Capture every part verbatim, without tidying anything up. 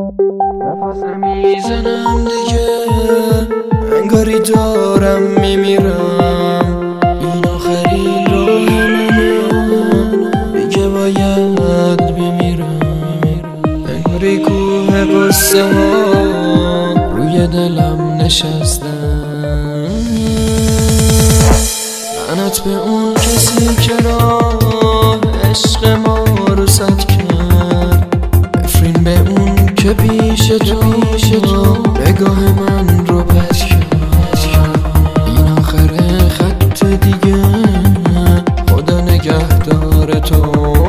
نفس نمیزنم دیگه، انگاری دارم میمیرم. این آخرین راه منه دیگه، باید بمیرم. انگاری کوه قصه ها روی دلم نشستن. لعنت به اون کسی که راه عشق ما رو سد کرد. نفرین به اون که پیش تو پیش تو نگاه من رو پس کرد. این آخر خط دیگه، خدا نگهدار تو.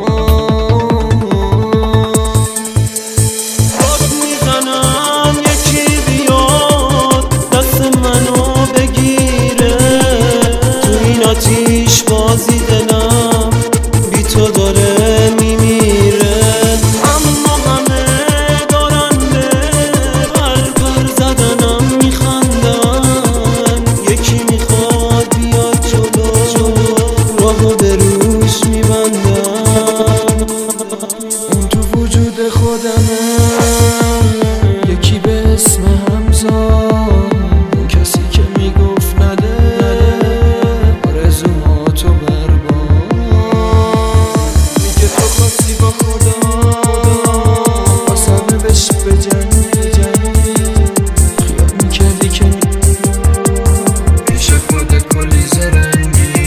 خود میزنم یکی بیاد دست منو بگیره. تو این آتیش بازی دلم بی تو داره میمیره. اما همه دارن به قلب زدنم میخندن. یکی میخواد بیاد جلو، راهو به روش میبندم. اون تو وجود خودمه، یکی به اسم حمزه، اون کسی که میگفت نده آرزوهاتو برباد. میگه تو خواستی با خدا آسانه بهش بجنی. خیال میکردی که پیش خودت کلی زرنگی.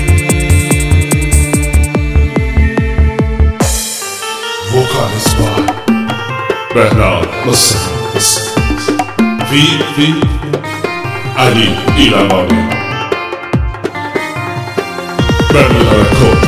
Vocals by Behram Hussain. Feat Feat Ali Ilamani. Bermuda Record.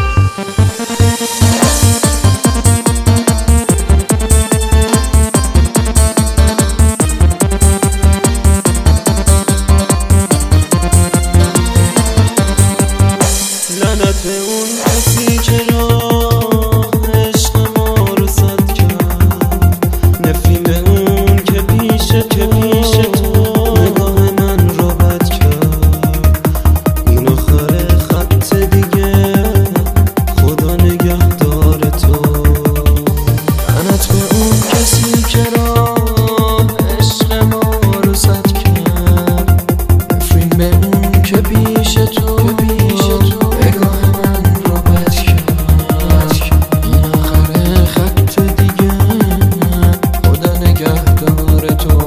لعنت به اون کسی که راه عشق ما رو سد کرد. نفرین به اون که پیش که پیش تو نگاه من رو بد کرد. این آخر خط دیگه، خدا نگهدار تو. لعنت به اون کسی که راه عشق ما رو سد کرد. نفرین به اون که پیش تو پیش تو نگاه من رو بد کرد. این آخر خط دیگه، خدا نگهدار تو.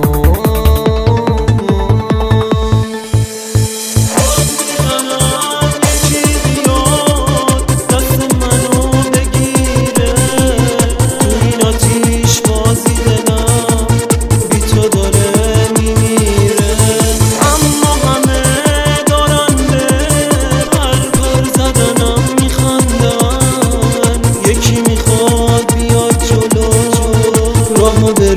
خود میزنم یکی بیاد دست منو بگیره. تو این آتیش بازی دلم بی تو داره میمیره. اما همه دارن به قلب زدنم میخندن. یکی میخواد بیاد جلو، راهو به